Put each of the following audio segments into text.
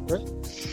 Great.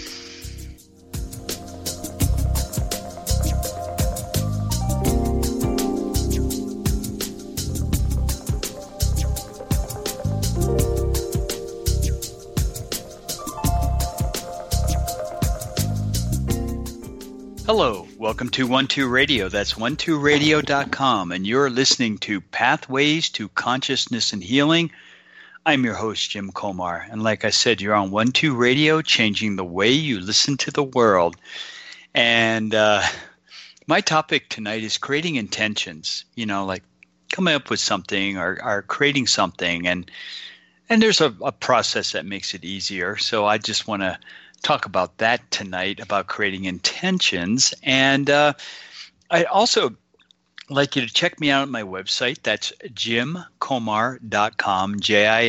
Hello, welcome to 12 Radio. That's 12radio.com, and you're listening to Pathways to Consciousness and Healing. I'm your host, Jim Komar, and like I said, you're on 12 Radio, changing the way you listen to the world. And my topic tonight is creating intentions, like coming up with something or creating something, and there's a process that makes it easier. So I just want to talk about that tonight, about creating intentions. And I'd also like you to check me out at my website. That's jimkomar.com,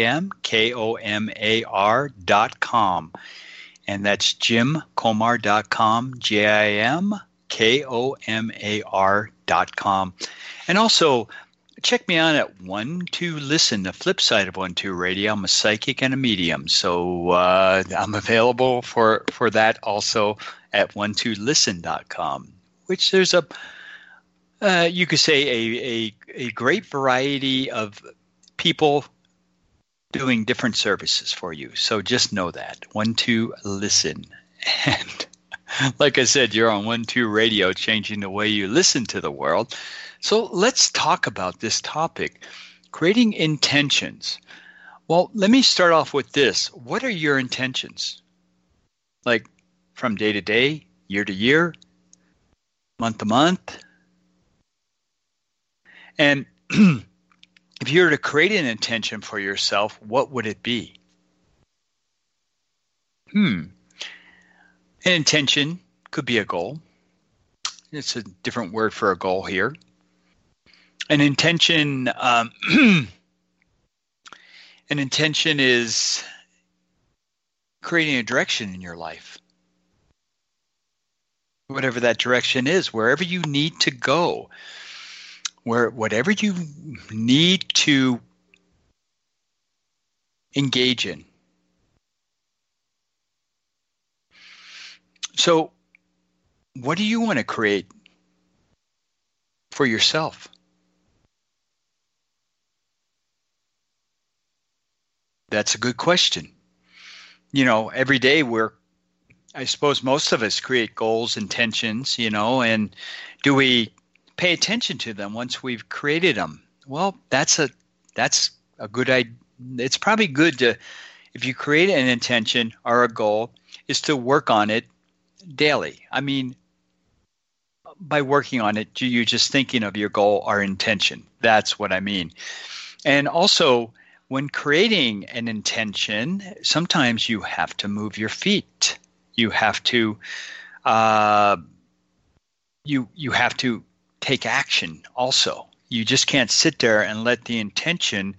JIMKOMAR.com. And that's jimkomar.com, JIMKOMAR.com. And also, check me out at 12 Listen, the flip side of 12 Radio. I'm a psychic and a medium, so I'm available for that also at 12listen.com, which there's you could say a great variety of people doing different services for you. So just know that, 12 Listen. And like I said, you're on 12 Radio, changing the way you listen to the world. So let's talk about this topic, creating intentions. Well, let me start off with this. What are your intentions? Like from day to day, year to year, month to month? And if you were to create an intention for yourself, what would it be? An intention could be a goal. It's a different word for a goal here. An intention, an intention is creating a direction in your life. Whatever that direction is, wherever you need to go, whatever you need to engage in. So, what do you want to create for yourself? That's a good question. Every day I suppose most of us create goals, intentions, and do we pay attention to them once we've created them? Well, that's a good idea. It's probably good to, if you create an intention or a goal, is to work on it daily. I mean, by working on it, you're just thinking of your goal or intention. That's what I mean. And also, when creating an intention, sometimes you have to move your feet. You have to, you have to take action. Also, you just can't sit there and let the intention,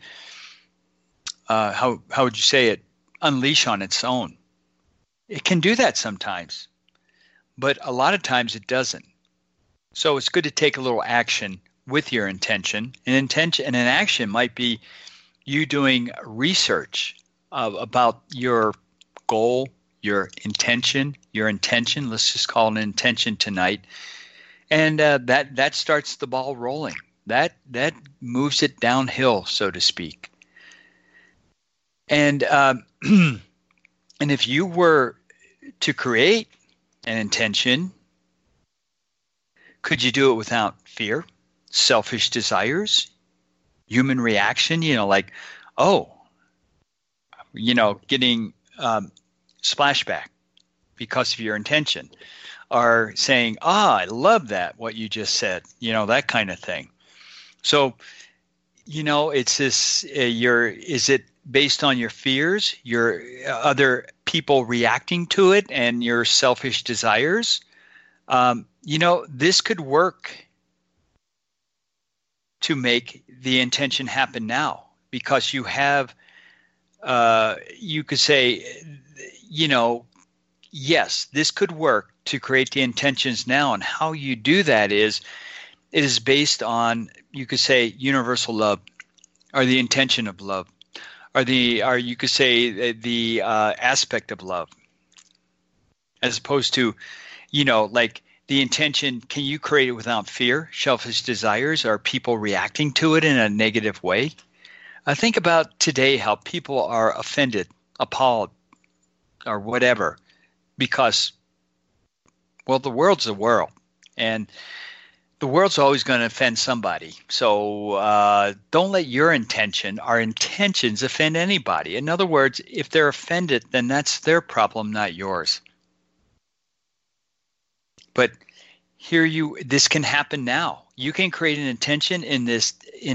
how would you say it, unleash on its own. It can do that sometimes, but a lot of times it doesn't. So it's good to take a little action with your intention. An intention and an action might be you doing research about your goal, your intention. Let's just call it an intention tonight, and that starts the ball rolling. That moves it downhill, so to speak. And and if you were to create an intention, could you do it without fear, selfish desires, human reaction, like, getting splashback because of your intention, or saying, I love that, what you just said, that kind of thing. So, it's this, is it based on your fears, your other people reacting to it, and your selfish desires? This could work to make the intention happen now, because you have, you could say, yes, this could work to create the intentions now. And how you do that is, it is based on, you could say, universal love, or the intention of love, or you could say the aspect of love. as opposed to, like the intention, can you create it without fear, selfish desires? Are people reacting to it in a negative way? I think about today how people are offended, appalled, or whatever, because, well, the world's a world. And the world's always going to offend somebody. So don't let our intentions offend anybody. In other words, if they're offended, then that's their problem, not yours. But this can happen now. You can create an intention in this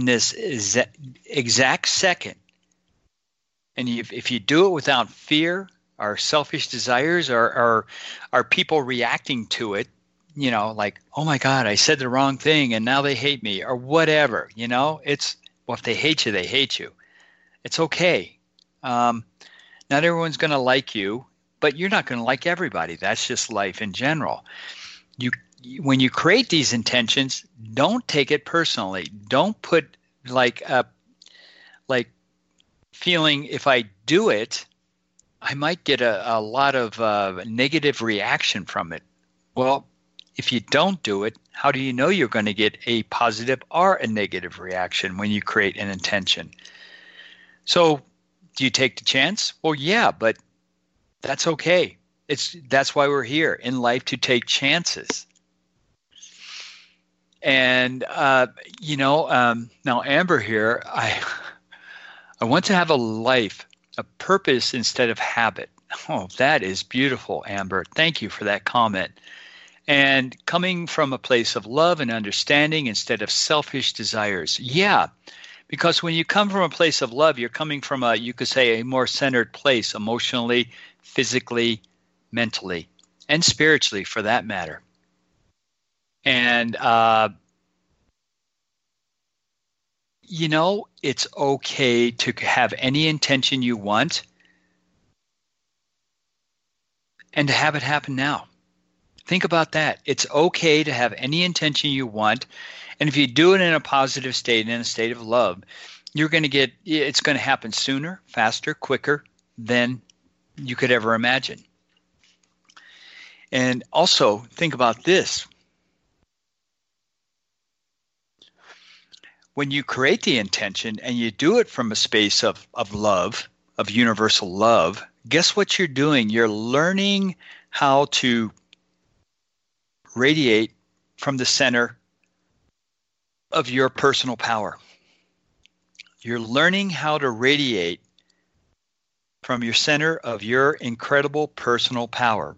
exact second. And if you do it without fear or selfish desires or are people reacting to it, like, oh my God, I said the wrong thing and now they hate me or whatever, if they hate you, they hate you. It's okay. Not everyone's going to like you, but you're not going to like everybody. That's just life in general. When you create these intentions, don't take it personally. Don't put like feeling if I do it, I might get a lot of negative reaction from it. Well, if you don't do it, how do you know you're going to get a positive or a negative reaction when you create an intention? So do you take the chance? Well, yeah, but that's okay. That's why we're here in life, to take chances. And, now Amber here, I want to have a life, a purpose instead of habit. Oh, that is beautiful, Amber. Thank you for that comment. And coming from a place of love and understanding instead of selfish desires. Yeah, because when you come from a place of love, you're coming from you could say, a more centered place emotionally, physically, mentally, and spiritually for that matter. And, it's okay to have any intention you want and to have it happen now. Think about that. It's okay to have any intention you want. And if you do it in a positive state, in a state of love, it's going to happen sooner, faster, quicker than you could ever imagine. And also think about this. When you create the intention and you do it from a space of love, of universal love, guess what you're doing? You're learning how to radiate from the center of your personal power. You're learning how to radiate from your center of your incredible personal power.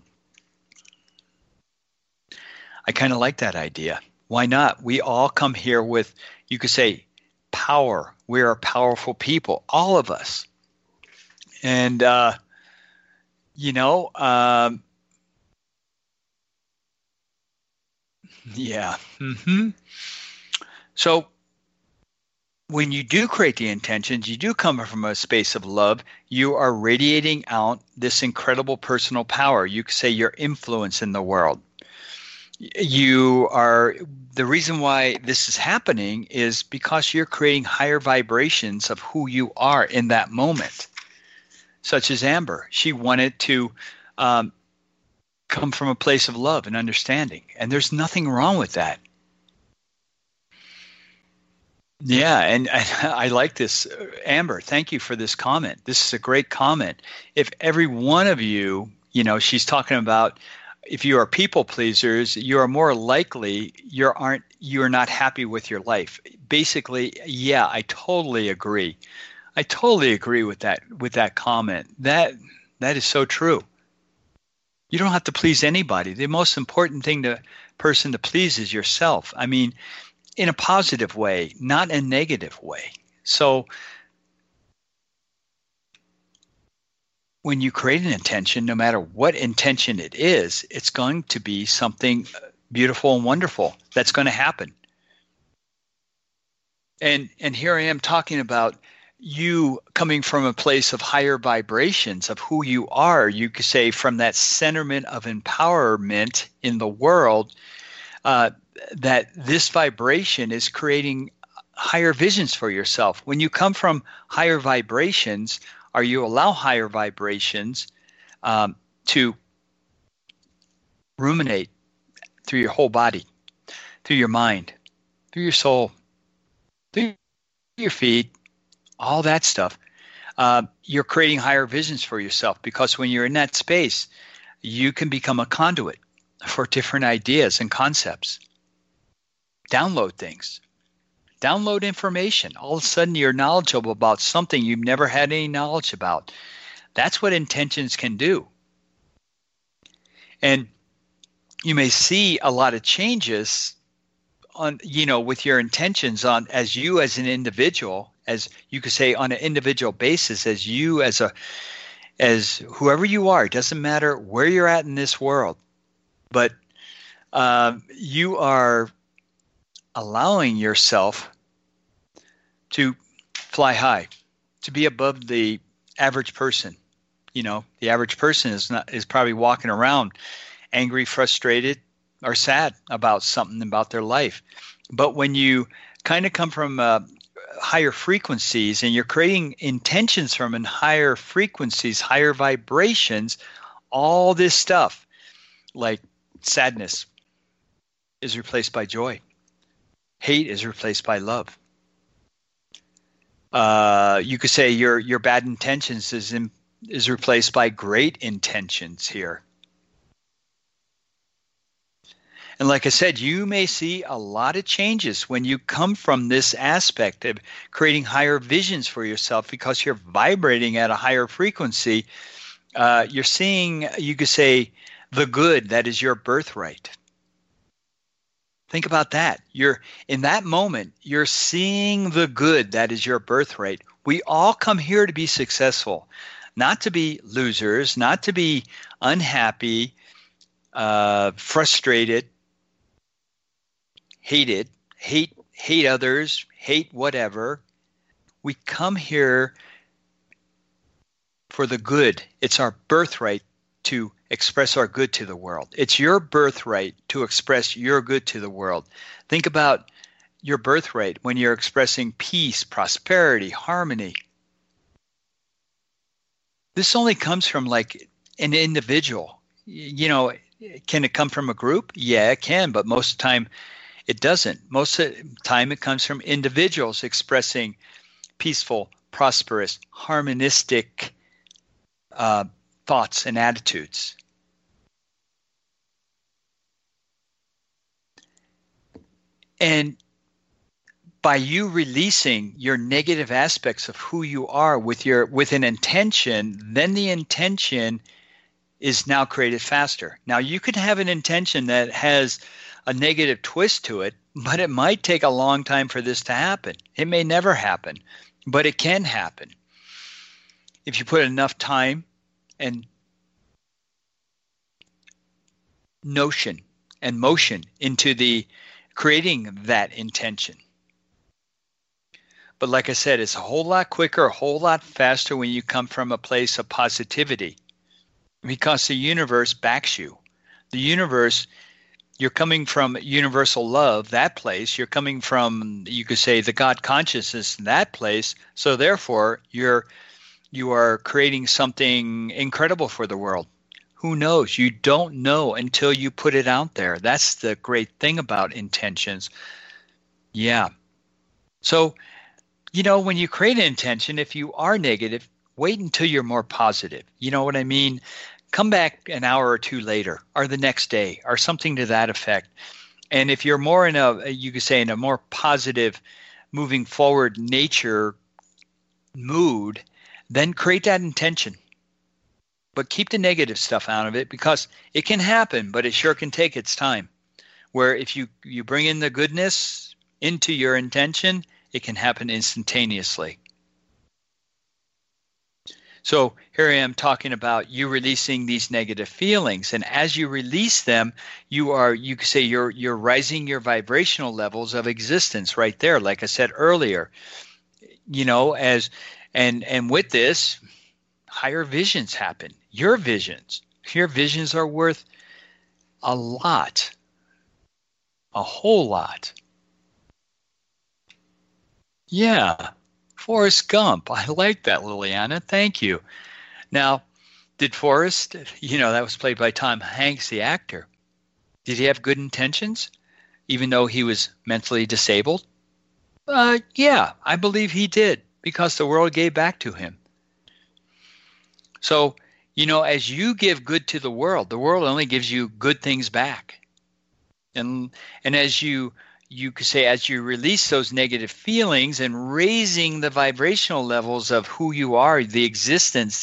I kind of like that idea. Why not? We all come here with, you could say, power. We are powerful people, all of us. And, yeah. Mm-hmm. So when you do create the intentions, you do come from a space of love. You are radiating out this incredible personal power. You could say your influence in the world. The reason why this is happening is because you're creating higher vibrations of who you are in that moment. Such as Amber. She wanted to come from a place of love and understanding. And there's nothing wrong with that. Yeah, and I like this. Amber, thank you for this comment. This is a great comment. If every one of you, she's talking about, if you are people pleasers, you are more likely you're not happy with your life. Basically, yeah, I totally agree. I totally agree with that comment. That is so true. You don't have to please anybody. The most important person to please is yourself. I mean, in a positive way, not a negative way. So when you create an intention, no matter what intention it is, it's going to be something beautiful and wonderful that's going to happen. And here I am talking about you coming from a place of higher vibrations of who you are. You could say from that centerment of empowerment in the world, that this vibration is creating higher visions for yourself. When you come from higher vibrations, or you allow higher vibrations to ruminate through your whole body, through your mind, through your soul, through your feet, all that stuff. You're creating higher visions for yourself, because when you're in that space, you can become a conduit for different ideas and concepts. Download things. Download information. All of a sudden, you're knowledgeable about something you've never had any knowledge about. That's what intentions can do. And you may see a lot of changes on, with your intentions on as you as an individual, as you could say on an individual basis, as you as whoever you are. It doesn't matter where you're at in this world, but you are allowing yourself to fly high, to be above the average person. The average person is probably walking around angry, frustrated, or sad about something about their life. But when you kind of come from higher frequencies and you're creating intentions from in higher frequencies, higher vibrations, all this stuff like sadness is replaced by joy. Hate is replaced by love. You could say your bad intentions is replaced by great intentions here. And like I said, you may see a lot of changes when you come from this aspect of creating higher visions for yourself, because you're vibrating at a higher frequency. You're seeing, you could say, the good that is your birthright. Think about that. You're in that moment, you're seeing the good that is your birthright. We all come here to be successful, not to be losers, not to be unhappy, frustrated, hate others, hate whatever. We come here for the good. It's our birthright to express our good to the world. It's your birthright to express your good to the world. Think about your birthright when you're expressing peace, prosperity, harmony. This only comes from like an individual. Can it come from a group? Yeah, it can, but most of the time it doesn't. Most of the time it comes from individuals expressing peaceful, prosperous, harmonistic thoughts and attitudes. And by you releasing your negative aspects of who you are with an intention, then the intention is now created faster. Now you could have an intention that has a negative twist to it, but it might take a long time for this to happen. It may never happen, but it can happen if you put enough time and notion and motion into the creating that intention. But like I said, it's a whole lot quicker, a whole lot faster when you come from a place of positivity, because the universe backs you. The universe, you're coming from universal love, that place. You're coming from, you could say, the God consciousness, that place. So therefore, you are creating something incredible for the world. Who knows? You don't know until you put it out there. That's the great thing about intentions. Yeah. So, when you create an intention, if you are negative, wait until you're more positive. You know what I mean? Come back an hour or two later, or the next day, or something to that effect. And if you're more in a more positive, moving forward nature mood, then create that intention. But keep the negative stuff out of it, because it can happen, but it sure can take its time. Where if you bring in the goodness into your intention, it can happen instantaneously. So here I am talking about you releasing these negative feelings, and as you release them, you could say you're rising your vibrational levels of existence right there. Like I said earlier, and with this, higher visions happen. Your visions are worth a lot, a whole lot. Yeah, Forrest Gump. I like that, Liliana. Thank you. Now, did Forrest, that was played by Tom Hanks, the actor. Did he have good intentions, even though he was mentally disabled? Yeah, I believe he did, because the world gave back to him. So, as you give good to the world only gives you good things back. And as you could say, as you release those negative feelings and raising the vibrational levels of who you are, the existence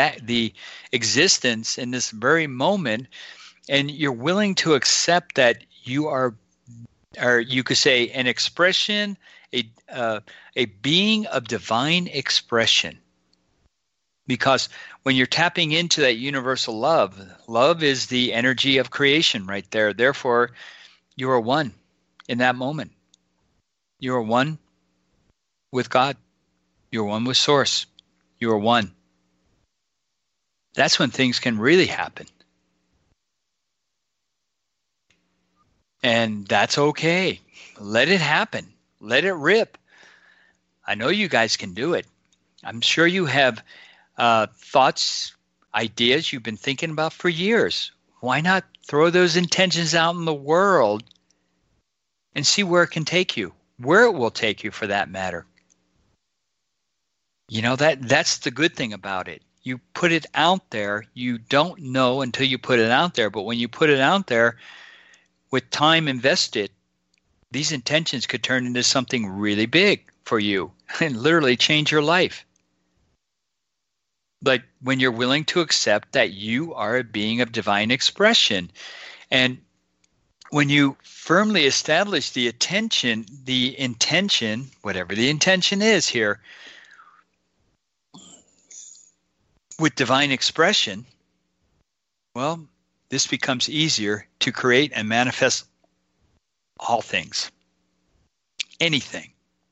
in this very moment, and you're willing to accept that you are, or you could say, an expression, a being of divine expression. Because when you're tapping into that universal love is the energy of creation right there. Therefore, you are one in that moment. You are one with God. You're one with Source. You are one. That's when things can really happen. And that's okay. Let it happen. Let it rip. I know you guys can do it. I'm sure you have thoughts, ideas you've been thinking about for years. Why not throw those intentions out in the world and see where it can take you, where it will take you for that matter? That's the good thing about it. You put it out there. You don't know until you put it out there. But when you put it out there, with time invested, these intentions could turn into something really big for you and literally change your life. But when you're willing to accept that you are a being of divine expression, and when you firmly establish the intention, whatever the intention is here, with divine expression, well, this becomes easier to create and manifest all things, anything.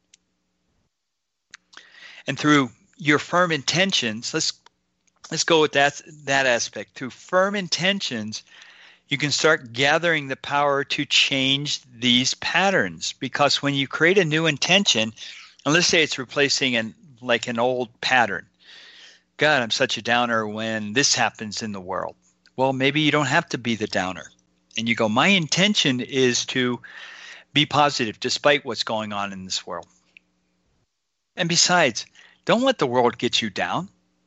And through your firm intentions, let's go with that aspect. Through firm intentions, you can start gathering the power to change these patterns. Because when you create a new intention, and let's say it's replacing an old pattern. God, I'm such a downer when this happens in the world. Well, maybe you don't have to be the downer. And you go, my intention is to be positive despite what's going on in this world. And besides, don't let the world get you down.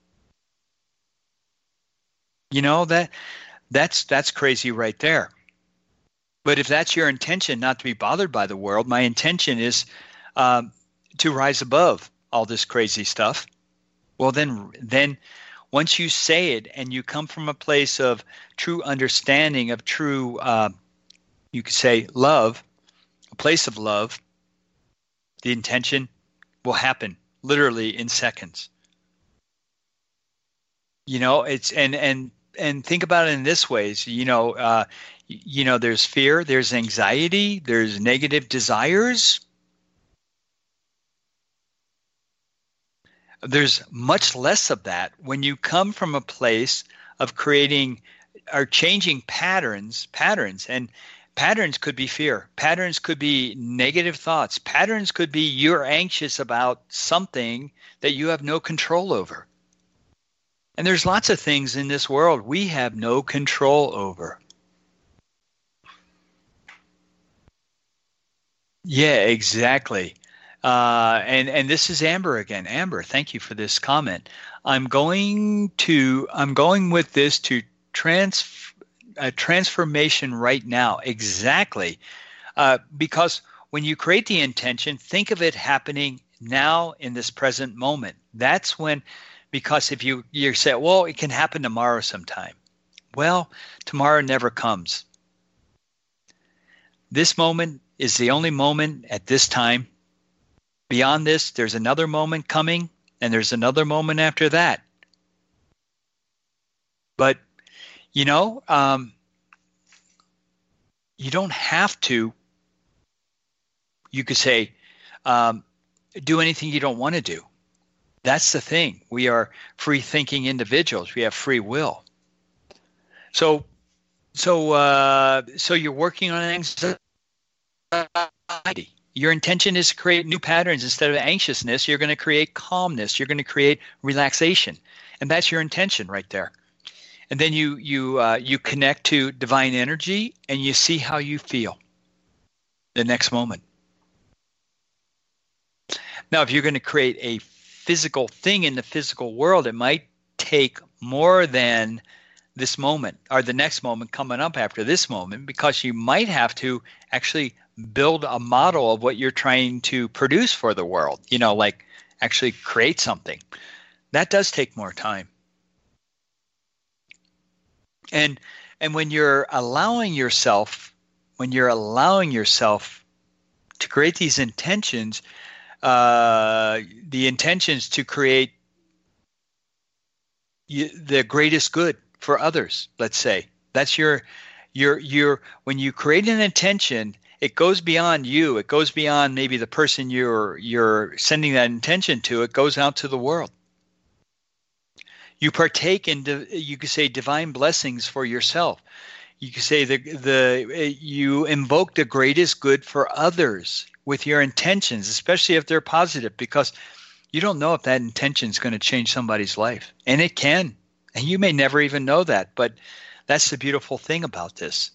That's crazy right there. But if that's your intention, not to be bothered by the world, my intention is to rise above all this crazy stuff. Well, then once you say it and you come from a place of true understanding, of true, you could say, love, a place of love, the intention will happen literally in seconds. It's and think about it in this ways. There's fear, there's anxiety, there's negative desires. There's much less of that when you come from a place of creating or changing patterns, and patterns could be fear. Patterns could be negative thoughts. Patterns could be you're anxious about something that you have no control over. And there's lots of things in this world we have no control over. Yeah, exactly. And this is Amber again. Amber, thank you for this comment. I'm going with this to transformation right now. Exactly. Because when you create the intention, think of it happening now in this present moment. That's when, because if you say, well, it can happen tomorrow sometime. Well, tomorrow never comes. This moment is the only moment at this time. Beyond this, there's another moment coming, and there's another moment after that. But, you don't have to, you could say, do anything you don't want to do. That's the thing. We are free-thinking individuals. We have free will. So you're working on anxiety. Your intention is to create new patterns. Instead of anxiousness, you're going to create calmness. You're going to create relaxation. And that's your intention right there. And then you connect to divine energy and you see how you feel the next moment. Now, if you're going to create a physical thing in the physical world, it might take more than this moment or the next moment coming up after this moment, because you might have to actually build a model of what you're trying to produce for the world, like actually create something. That does take more time. And when you're allowing yourself to create these intentions, the intentions to create the greatest good for others, let's say. That's your when you create an intention, it goes beyond you. It goes beyond maybe the person you're sending that intention to. It goes out to the world. You partake in, you could say, divine blessings for yourself. You could say you invoke the greatest good for others with your intentions, especially if they're positive, because you don't know if that intention is going to change somebody's life, and it can, and you may never even know that. But that's the beautiful thing about this.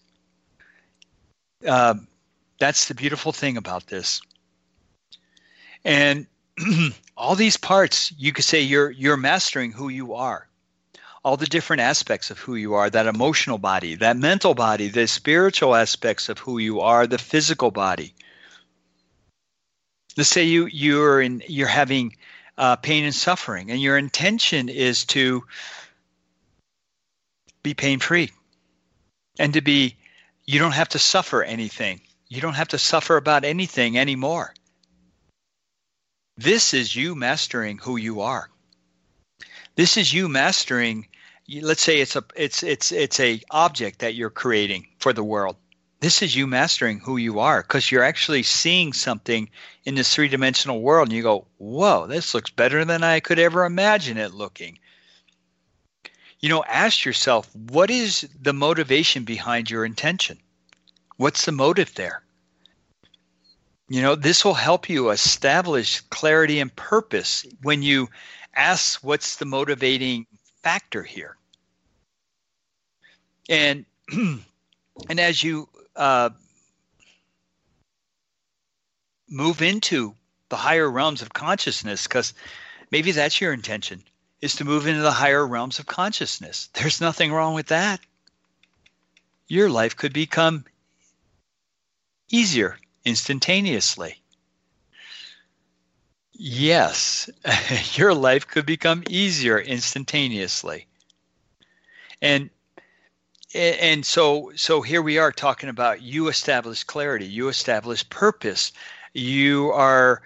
That's the beautiful thing about this. And all these parts, you could say you're mastering who you are. All the different aspects of who you are, that emotional body, that mental body, the spiritual aspects of who you are, the physical body. Let's say you're having pain and suffering, and your intention is to be pain-free, and you don't have to suffer anything. You don't have to suffer about anything anymore. This is you mastering who you are. This is you mastering. Let's say it's a object that you're creating for the world. This is you mastering who you are, because you're actually seeing something in this three-dimensional world, and you go, "Whoa, this looks better than I could ever imagine it looking." Ask yourself, what is the motivation behind your intention? What's the motive there? This will help you establish clarity and purpose when you ask, what's the motivating factor here? And as you move into the higher realms of consciousness, because maybe that's your intention, is to move into the higher realms of consciousness. There's nothing wrong with that. Your life could become easier instantaneously. Yes, your life could become easier instantaneously. And so here we are talking about, you establish clarity, you establish purpose, you are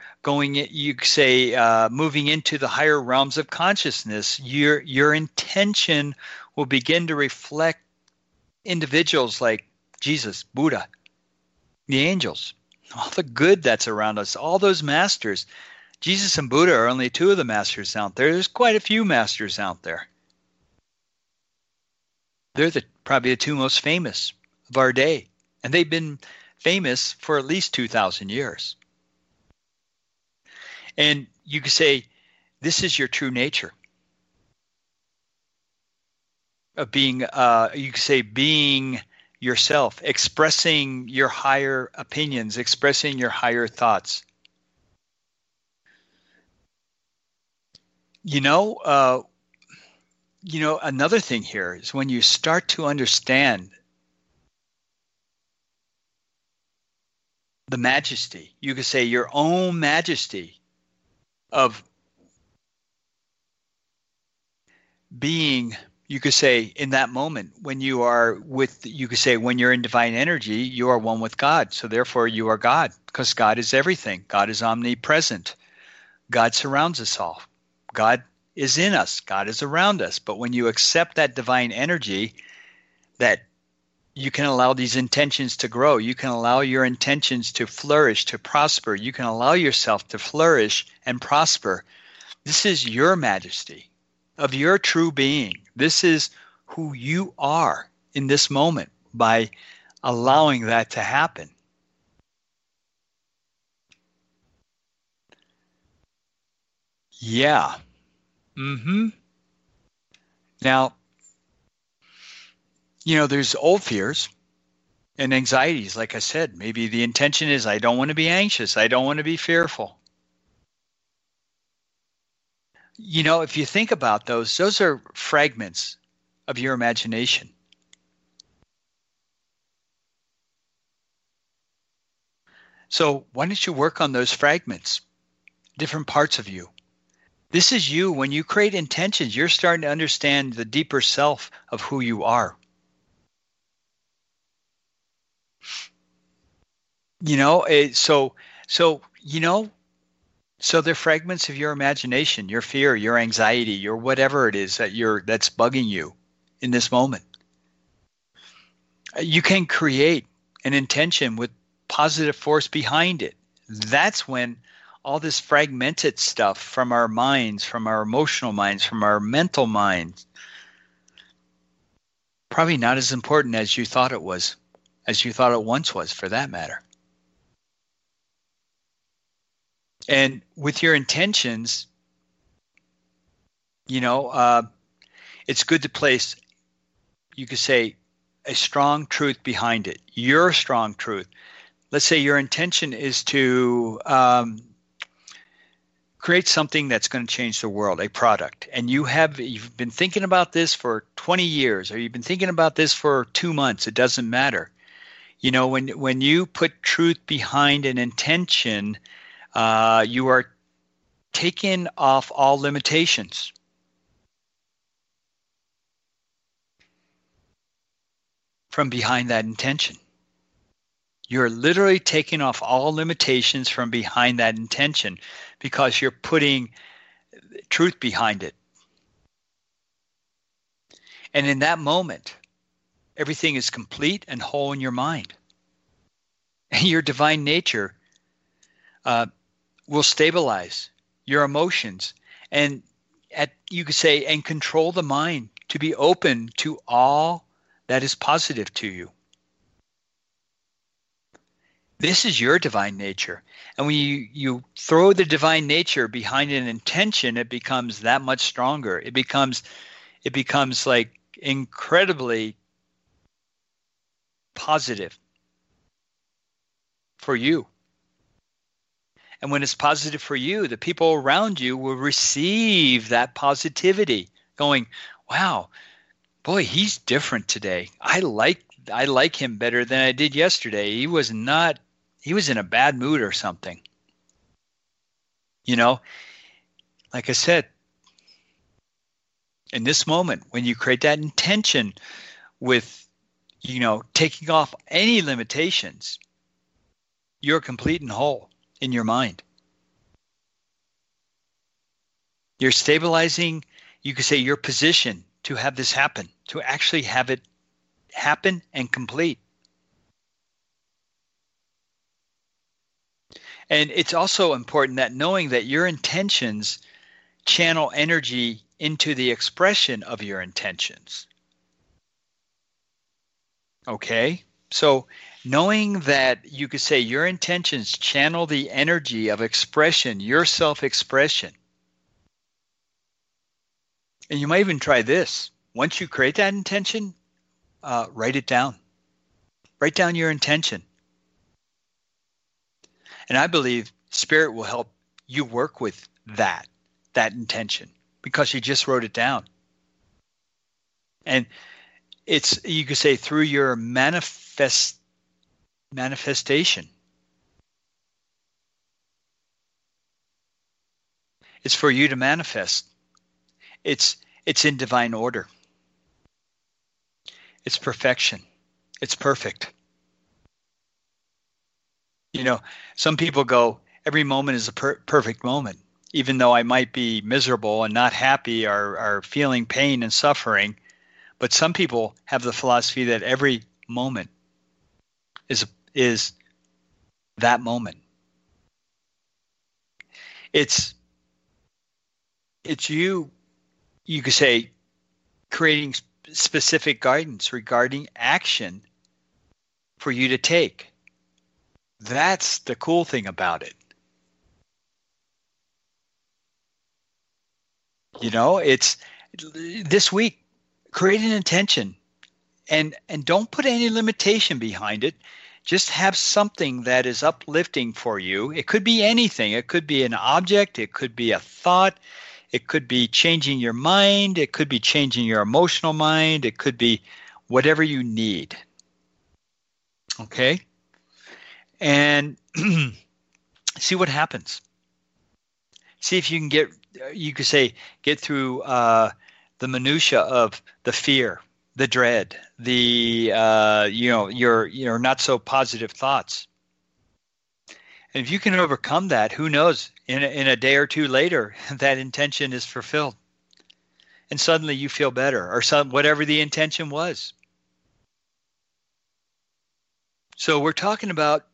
moving into the higher realms of consciousness. Your intention will begin to reflect individuals like Jesus, Buddha, the angels, all the good that's around us, all those masters. Jesus and Buddha are only two of the masters out there. There's quite a few masters out there. They're probably the two most famous of our day. And they've been famous for at least 2,000 years. And you could say, this is your true nature of being, you could say, being yourself, expressing your higher opinions, expressing your higher thoughts. Another thing here is when you start to understand the majesty, you could say your own majesty of being, you could say, in that moment when you are you could say when you're in divine energy, you are one with God. So therefore you are God, because God is everything. God is omnipresent. God surrounds us all. God is in us. God is around us. But when you accept that divine energy, that you can allow these intentions to grow. You can allow your intentions to flourish, to prosper. You can allow yourself to flourish and prosper. This is your majesty of your true being. This is who you are in this moment by allowing that to happen. Yeah. Now, There's old fears and anxieties. Like I said, maybe the intention is I don't want to be anxious. I don't want to be fearful. If you think about those are fragments of your imagination. So why don't you work on those fragments, different parts of you? This is you. When you create intentions, you're starting to understand the deeper self of who you are. So they're fragments of your imagination, your fear, your anxiety, your whatever it is that's bugging you in this moment. You can create an intention with positive force behind it. That's when all this fragmented stuff from our minds, from our emotional minds, from our mental minds, probably not as important as you thought it was, as you thought it once was, for that matter. And with your intentions, it's good to place, you could say, a strong truth behind it, your strong truth. Let's say your intention is to create something that's going to change the world, a product, and you've been thinking about this for 20 years, or you've been thinking about this for 2 months. It doesn't matter. When you put truth behind an intention, you are taking off all limitations. From behind that intention. You're literally taking off all limitations from behind that intention because you're putting truth behind it. And in that moment, everything is complete and whole in your mind. And your divine nature will stabilize your emotions and you could say, and control the mind to be open to all that is positive to you. This is your divine nature. And when you throw the divine nature behind an intention, it becomes that much stronger. It becomes like incredibly positive for you. And when it's positive for you, the people around you will receive that positivity, going, wow, boy, he's different today. I like him better than I did yesterday. He was in a bad mood or something. Like I said, in this moment, when you create that intention with, taking off any limitations, you're complete and whole in your mind. You're stabilizing, you could say, your position to have this happen, to actually have it happen and complete. And it's also important that knowing that your intentions channel energy into the expression of your intentions. Okay? So knowing that you could say your intentions channel the energy of expression, your self-expression. And you might even try this. Once you create that intention, write it down. Write down your intention. And I believe Spirit will help you work with that intention because you just wrote it down. And it's, you could say, through your manifestation. It's for you to manifest. It's in divine order. It's perfection. It's perfect. Some people go, every moment is a perfect moment, even though I might be miserable and not happy or feeling pain and suffering. But some people have the philosophy that every moment is that moment. It's you could say, creating specific guidance regarding action for you to take. That's the cool thing about it. It's this week, create an intention and don't put any limitation behind it. Just have something that is uplifting for you. It could be anything. It could be an object. It could be a thought. It could be changing your mind. It could be changing your emotional mind. It could be whatever you need. Okay? And see what happens. See if you can get through the minutia of the fear, the dread, the your not so positive thoughts. And if you can overcome that, who knows? In a day or two later, that intention is fulfilled, and suddenly you feel better, or whatever the intention was. So we're talking about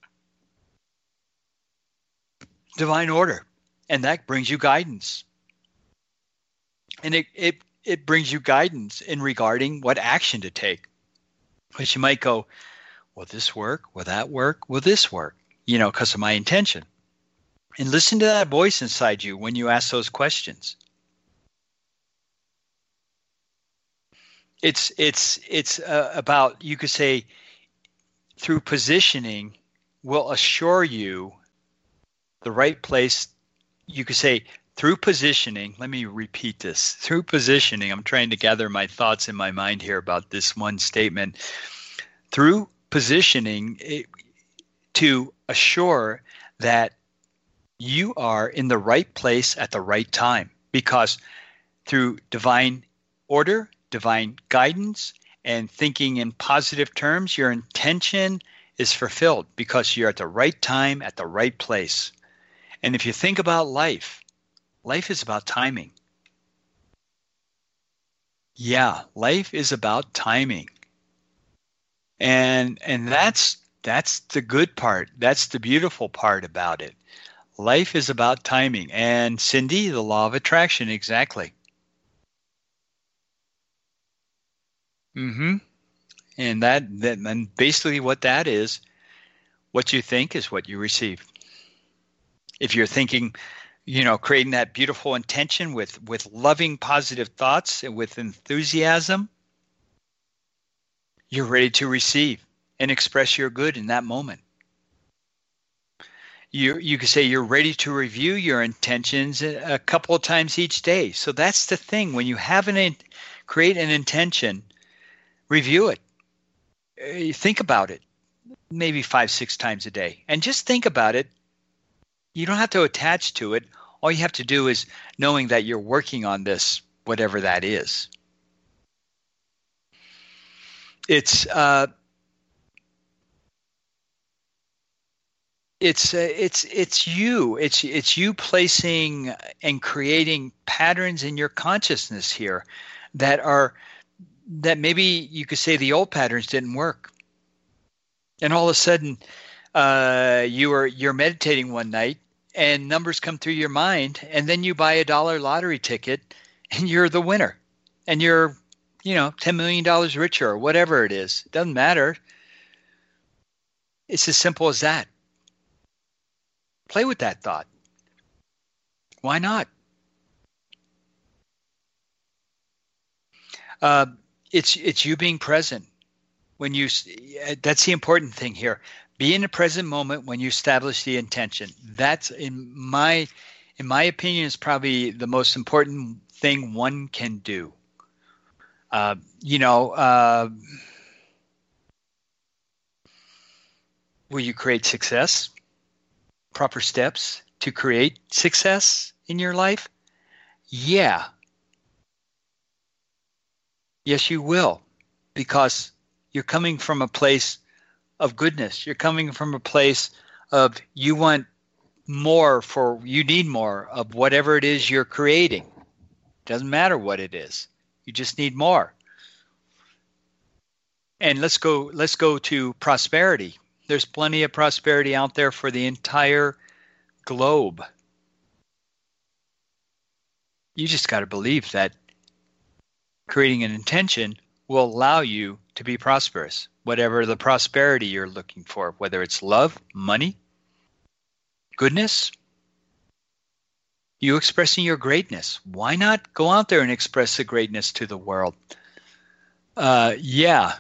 divine order, and that brings you guidance. And it brings you guidance in regarding what action to take. Because you might go, will this work? Will that work? Will this work? Because of my intention. And listen to that voice inside you when you ask those questions. It's about, you could say, through positioning will assure you the right place. You could say through positioning, let me repeat this. Through positioning, I'm trying to gather my thoughts in my mind here about this one statement. Through positioning, to assure that you are in the right place at the right time. Because through divine order, divine guidance, and thinking in positive terms, your intention is fulfilled because you're at the right time, at the right place. And if you think about life, life is about timing. Yeah, life is about timing. And that's the good part. That's the beautiful part about it. Life is about timing. And Cindy, the law of attraction, exactly. Mm-hmm. And and basically what that is, what you think is what you receive. If you're thinking, creating that beautiful intention with loving, positive thoughts and with enthusiasm, you're ready to receive and express your good in that moment. You could say you're ready to review your intentions a couple of times each day. So that's the thing. When you create an intention, review it. You think about it maybe 5-6 times a day. And just think about it. You don't have to attach to it. All you have to do is knowing that you're working on this, whatever that is. It's you. It's you placing and creating patterns in your consciousness here that maybe you could say the old patterns didn't work. And all of a sudden, you're meditating one night and numbers come through your mind, and then you buy a $1 lottery ticket and you're the winner. And you're, $10 million richer or whatever it is. It doesn't matter. It's as simple as that. Play with that thought. Why not? It's you being present. That's the important thing here. Be in the present moment when you establish the intention. That's in my opinion is probably the most important thing one can do. Will you create success? Proper steps to create success in your life? Yeah. Yes, you will, because you're coming from a place of goodness. You're coming from a place of you need more of whatever it is you're creating. Doesn't matter what it is. You just need more. And let's go to prosperity. There's plenty of prosperity out there for the entire globe. You just got to believe that creating an intention will allow you to be prosperous, whatever the prosperity you're looking for, whether it's love, money, goodness, you expressing your greatness. Why not go out there and express the greatness to the world? Yeah.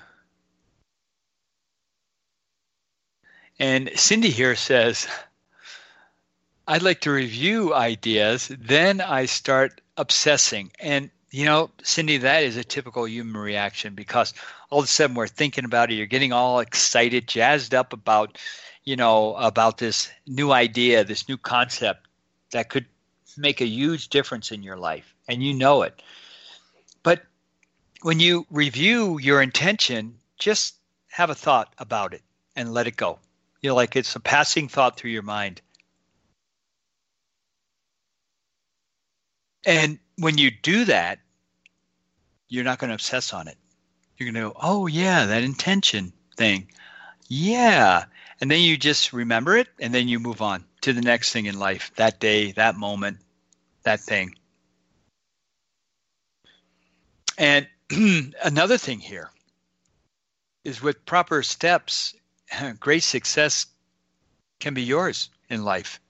And Cindy here says, I'd like to review ideas, then I start obsessing. And, Cindy, that is a typical human reaction because all of a sudden we're thinking about it. You're getting all excited, jazzed up about this new idea, this new concept that could make a huge difference in your life. And you know it. But when you review your intention, just have a thought about it and let it go. Like it's a passing thought through your mind. And when you do that, you're not going to obsess on it. You're going to go, oh, yeah, that intention thing. Yeah. And then you just remember it, and then you move on to the next thing in life, that day, that moment, that thing. And another thing here is with proper steps, great success can be yours in life.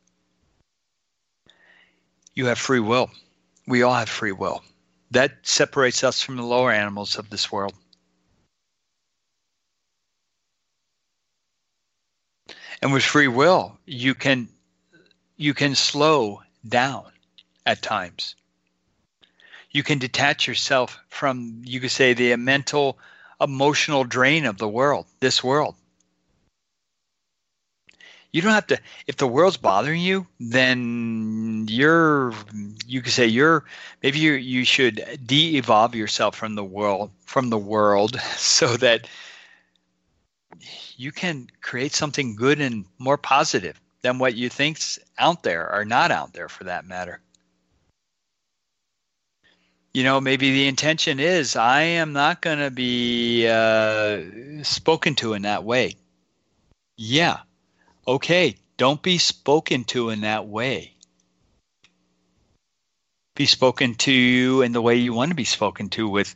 You have free will. We all have free will. That separates us from the lower animals of this world. And with free will, you can slow down at times. You can detach yourself from, you could say, the mental, emotional drain of the world, this world. You don't have to, if the world's bothering you, then you could say maybe you should de-evolve yourself from the world, so that you can create something good and more positive than what you think's out there or not out there for that matter. Maybe the intention is, I am not going to be spoken to in that way. Yeah. Okay. Don't be spoken to in that way. Be spoken to in the way you want to be spoken to with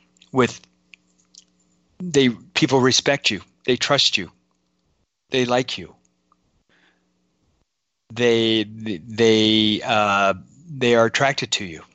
people respect you. They trust you. They like you. They are attracted to you.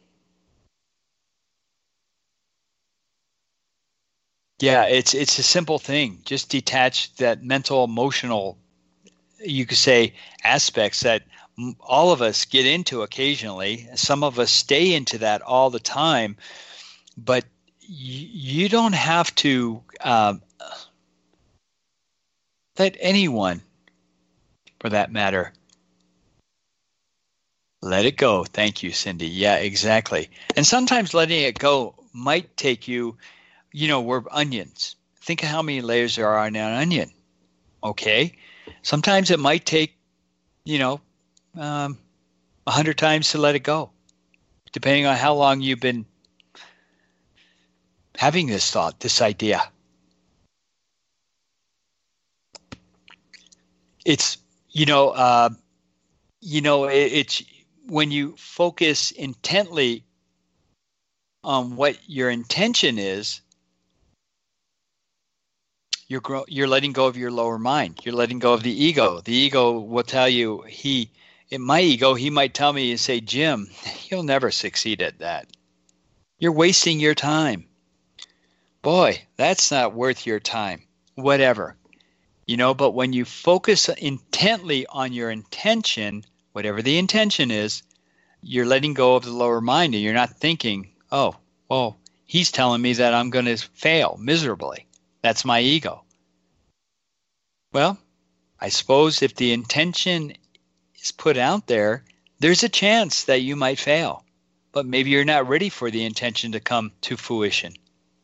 Yeah, it's a simple thing. Just detach that mental, emotional, you could say, aspects that all of us get into occasionally. Some of us stay into that all the time, but you don't have to let anyone, for that matter, let it go. Thank you, Cindy. Yeah, exactly. And sometimes letting it go might take you, we're onions. Think of how many layers there are on an onion. Okay. Sometimes it might take, 100 times to let it go, depending on how long you've been having this thought, this idea. It's, it's when you focus intently on what your intention is, you're letting go of your lower mind. You're letting go of the ego. The ego will tell you, in my ego, he might tell me and say, Jim, you'll never succeed at that. You're wasting your time. Boy, that's not worth your time. Whatever. But when you focus intently on your intention, whatever the intention is, you're letting go of the lower mind and you're not thinking, oh, well, he's telling me that I'm going to fail miserably. That's my ego. Well, I suppose if the intention is put out there, there's a chance that you might fail, but maybe you're not ready for the intention to come to fruition.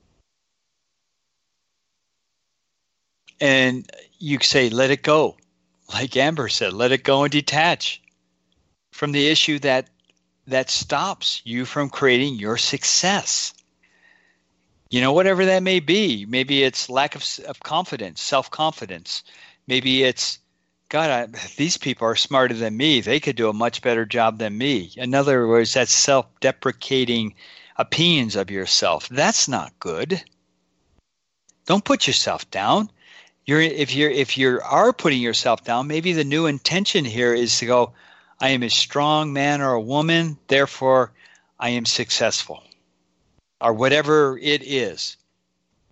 And you say, let it go. Like Amber said, let it go and detach from the issue that stops you from creating your success. Whatever that may be. Maybe it's lack of confidence, self-confidence. Maybe it's, God, these people are smarter than me. They could do a much better job than me. In other words, that's self-deprecating opinions of yourself. That's not good. Don't put yourself down. If you are putting yourself down, maybe the new intention here is to go, I am a strong man or a woman, therefore I am successful. Or whatever it is.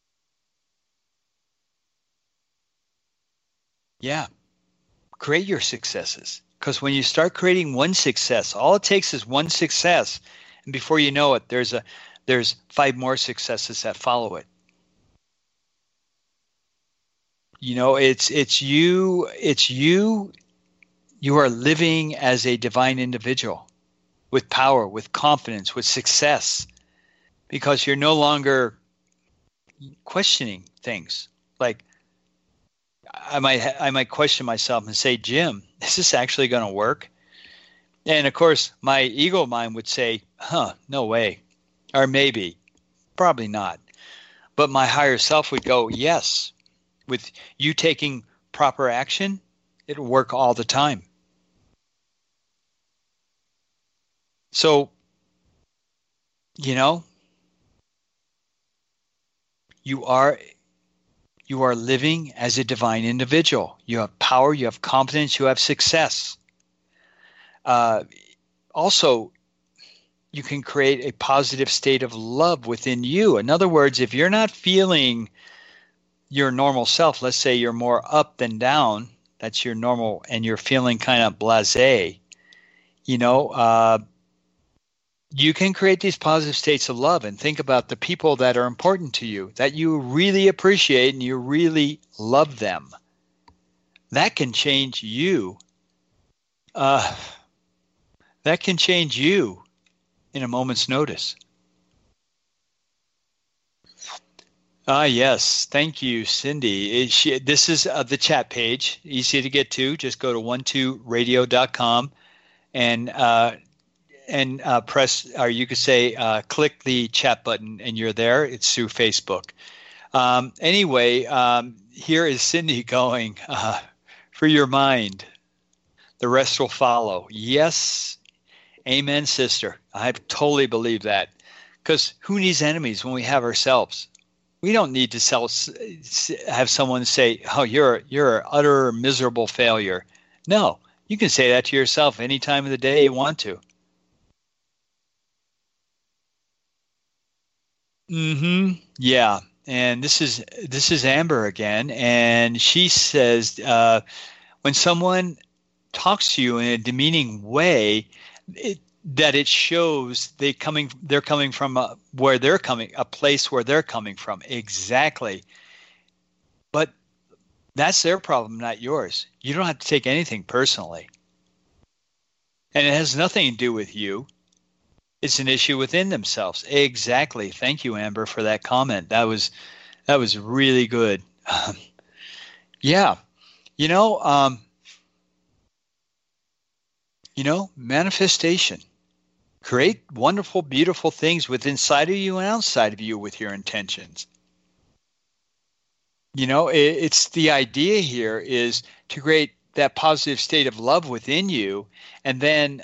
Yeah. Create your successes. Because when you start creating one success, all it takes is one success. And before you know it, there's five more successes that follow it. It's you. You are living as a divine individual with power, with confidence, with success, because you're no longer questioning things. Like I might question myself and say, Jim, is this actually going to work? And of course, my ego mind would say, no way. Or maybe, probably not. But my higher self would go, yes. With you taking proper action, it'll work all the time. So, you know, you are you are living as a divine individual. You have power, you have confidence, you have success. Uh, Also, you can create a positive state of love within you. In other words, if you're not feeling your normal self, let's say you're more up than down, that's your normal, and you're feeling kind of blasé, you know, you can create these positive states of love and think about the people that are important to you, that you really appreciate and you really love them. That can change you. Uh, that can change you in a moment's notice. Yes. Thank you, Cindy. This is the chat page, easy to get to. Just go to 12radio.com and press, or you could say, click the chat button, and you're there. It's through Facebook. Anyway, here is Cindy going, for your mind. The rest will follow. Yes. Amen, sister. I totally believe that. Because who needs enemies when we have ourselves? We don't need to have someone say, "Oh, you're an utter miserable failure." No, you can say that to yourself any time of the day you want to. Yeah, and this is Amber again, and she says, when someone talks to you in a demeaning way, that it shows they're coming from a place where they're coming from. Exactly. But that's their problem, not yours. You don't have to take anything personally. And it has nothing to do with you. It's an issue within themselves. Exactly. Thank you, Amber, for that comment. That was really good. Yeah. You know, um, manifestation. Create wonderful, beautiful things within inside of you and outside of you with your intentions. It's the idea here is to create that positive state of love within you. And then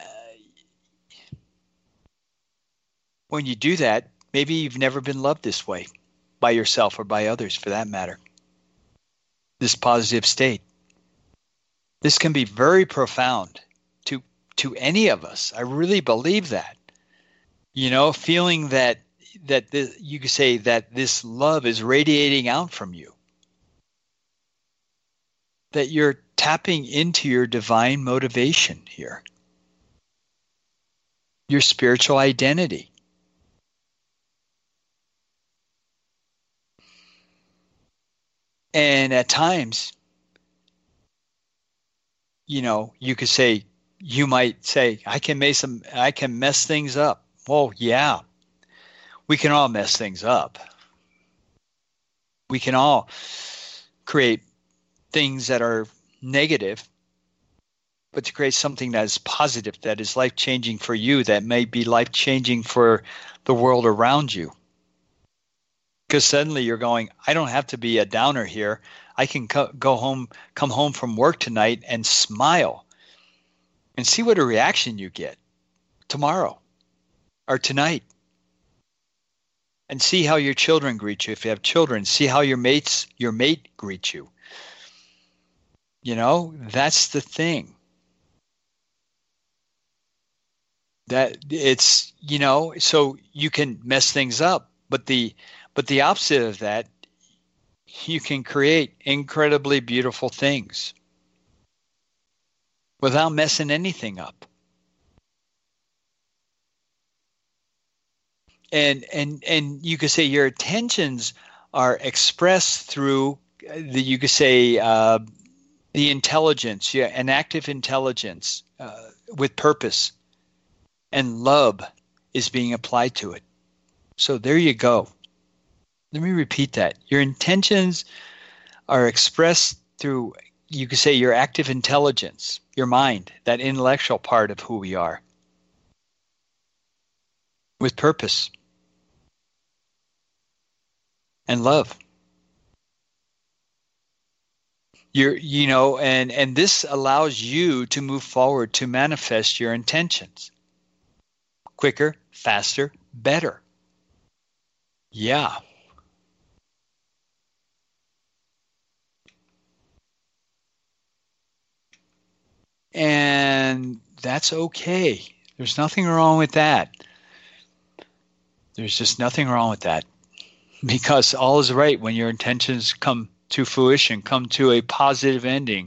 when you do that, maybe you've never been loved this way by yourself or by others for that matter. This positive state. This can be very profound to any of us. I really believe that. Feeling that you could say that this love is radiating out from you. That you're tapping into your divine motivation here. Your spiritual identity. And at times, you could say, you might say, I can mess things up. Well, yeah, we can all mess things up. We can all create things that are negative, but to create something that is positive, that is life-changing for you, that may be life-changing for the world around you. Because suddenly you're going, I don't have to be a downer here. I can come home from work tonight and smile and see what a reaction you get tomorrow or tonight. And see how your children greet you. If you have children, see how your mate greets you. That's the thing. That it's, so you can mess things up, but the opposite of that, you can create incredibly beautiful things. without messing anything up. And you could say your intentions are expressed through you could say the intelligence, yeah, an active intelligence with purpose, and love is being applied to it. So there you go. Let me repeat that. Your intentions are expressed through, you could say, your active intelligence, your mind, that intellectual part of who we are, with purpose and love. And this allows you to move forward to manifest your intentions quicker, faster, better. Yeah. And that's okay. There's nothing wrong with that. There's just nothing wrong with that. Because all is right when your intentions come to fruition, come to a positive ending.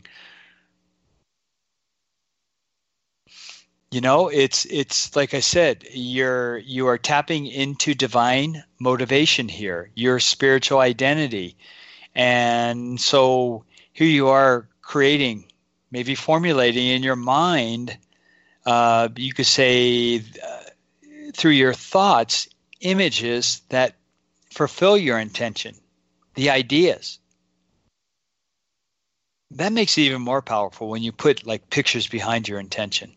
It's like I said, you are tapping into divine motivation here, your spiritual identity. And so here you are creating, maybe formulating in your mind, you could say through your thoughts, images that fulfill your intention, the ideas. That makes it even more powerful when you put like pictures behind your intention.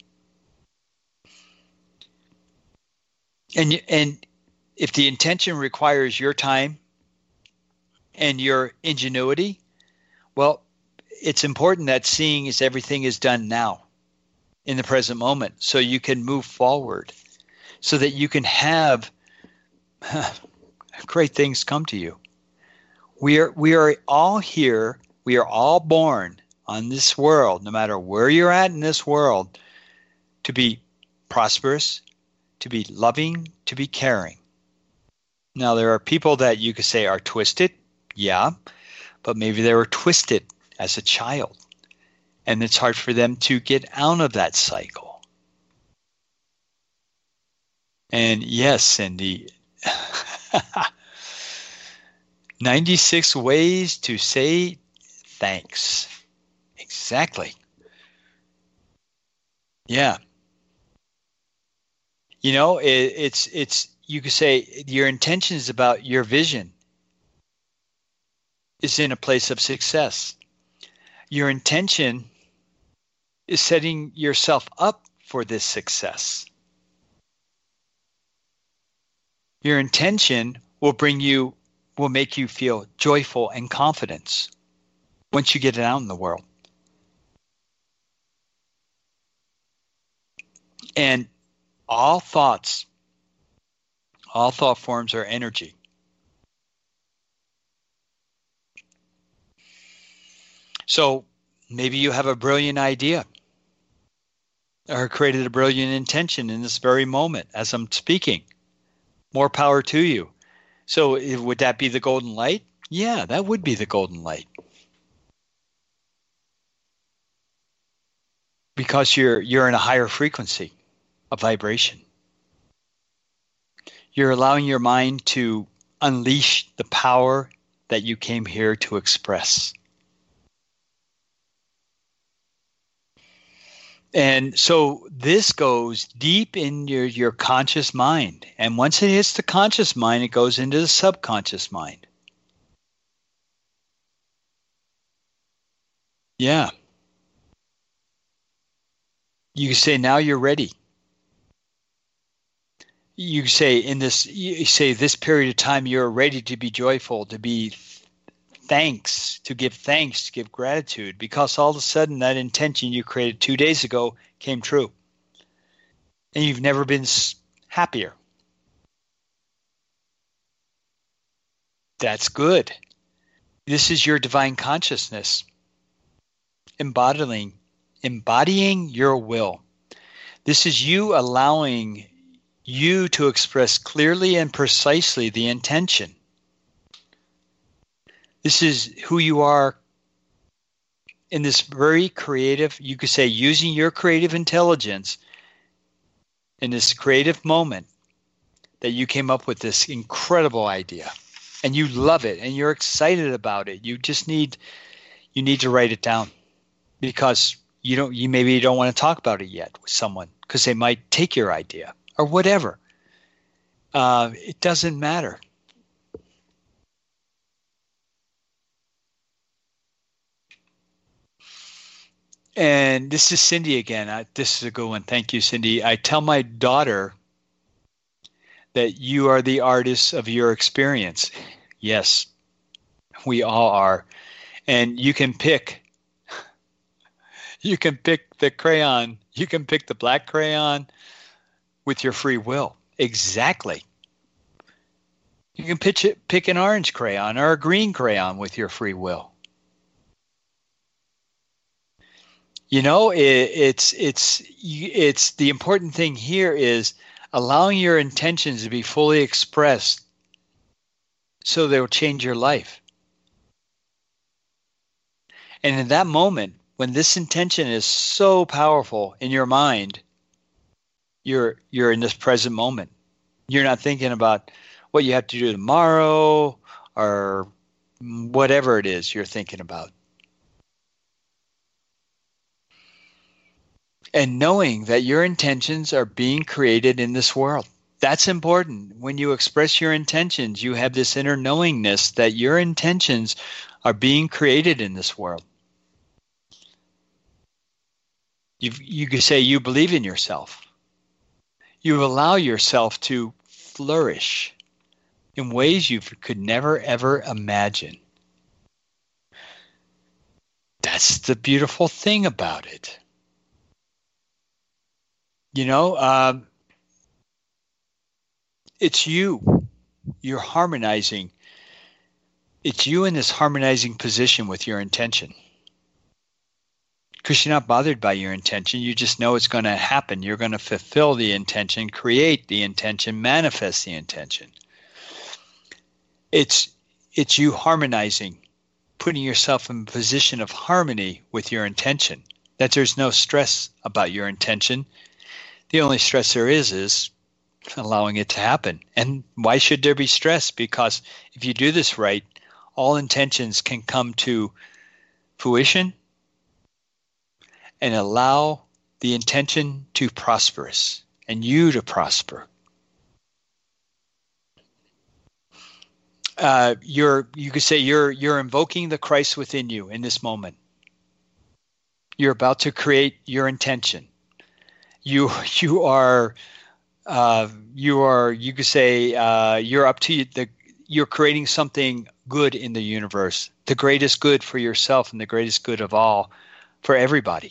And if the intention requires your time and your ingenuity, well, it's important that seeing is everything is done now in the present moment, so you can move forward, so that you can have great things come to you. We are all here. We are all born on this world, no matter where you're at in this world, to be prosperous, to be loving, to be caring. Now, there are people that you could say are twisted, yeah, but maybe they were twisted as a child, and it's hard for them to get out of that cycle. And yes, Cindy, 96 ways to say thanks. Exactly. Yeah. It's you could say your intention is about your vision is in a place of success. Your intention is setting yourself up for this success. Your intention will make you feel joyful and confidence once you get it out in the world. And all thought forms are energy. So maybe you have a brilliant idea or created a brilliant intention in this very moment as I'm speaking. More power to you. So would that be the golden light? Yeah, that would be the golden light. Because you're in a higher frequency of vibration. You're allowing your mind to unleash the power that you came here to express. And so this goes deep in your conscious mind. And once it hits the conscious mind, it goes into the subconscious mind. Yeah. You say, now you're ready. You say this period of time, you're ready to be joyful, to be to give thanks, to give gratitude, because all of a sudden that intention you created 2 days ago came true. And you've never been happier. That's good. This is your divine consciousness embodying your will. This is you allowing you to express clearly and precisely the intention. This is who you are in this very creative, you could say, using your creative intelligence in this creative moment, that you came up with this incredible idea and you love it and you're excited about it. You need to write it down, because you maybe don't want to talk about it yet with someone because they might take your idea or whatever. It doesn't matter. And this is Cindy again. This is a good one. Thank you, Cindy. I tell my daughter that you are the artist of your experience. Yes, we all are. And you can pick the crayon. You can pick the black crayon with your free will. Exactly. You can pick an orange crayon or a green crayon with your free will. You know, it's the important thing here is allowing your intentions to be fully expressed so they'll change your life. And in that moment, when this intention is so powerful in your mind, you're in this present moment. You're not thinking about what you have to do tomorrow or whatever it is you're thinking about. And knowing that your intentions are being created in this world. That's important. When you express your intentions, you have this inner knowingness that your intentions are being created in this world. You could say you believe in yourself. You allow yourself to flourish in ways you could never, ever imagine. That's the beautiful thing about it. You know, it's you. You're harmonizing. It's you in this harmonizing position with your intention. Because you're not bothered by your intention. You just know it's going to happen. You're going to fulfill the intention, create the intention, manifest the intention. It's you harmonizing, putting yourself in a position of harmony with your intention. That there's no stress about your intention. The only stress there is allowing it to happen. And why should there be stress? Because if you do this right, all intentions can come to fruition and allow the intention to prosperous and you to prosper. You could say you're invoking the Christ within you in this moment. You're about to create your intention. You are you could say you're up to you're creating something good in the universe, the greatest good for yourself and the greatest good of all for everybody.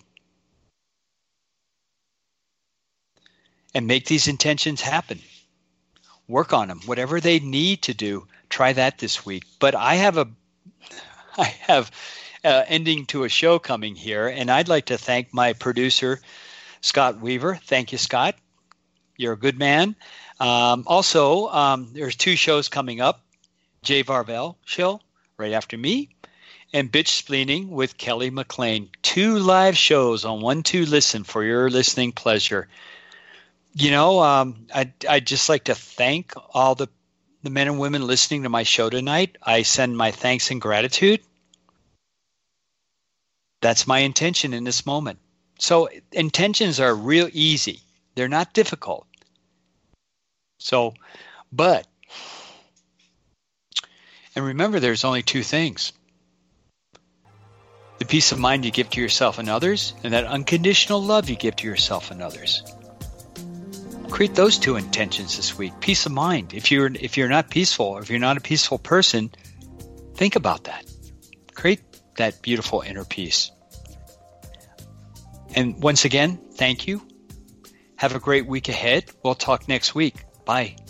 And make these intentions happen. Work on them, whatever they need to do. Try that this week. But I have ending to a show coming here, and I'd like to thank my producer, Scott Weaver. Thank you, Scott. You're a good man. Also, there's 2 shows coming up. Jay Varvel show right after me, and Bitch Spleening with Kelly McLean. 2 live shows on 1-2 Listen for your listening pleasure. You know, I'd just like to thank all the men and women listening to my show tonight. I send my thanks and gratitude. That's my intention in this moment. So intentions are real easy. They're not difficult. So, and remember, there's only 2 things. The peace of mind you give to yourself and others, and that unconditional love you give to yourself and others. Create those 2 intentions this week. Peace of mind. If you're not peaceful, or if you're not a peaceful person, think about that. Create that beautiful inner peace. And once again, thank you. Have a great week ahead. We'll talk next week. Bye.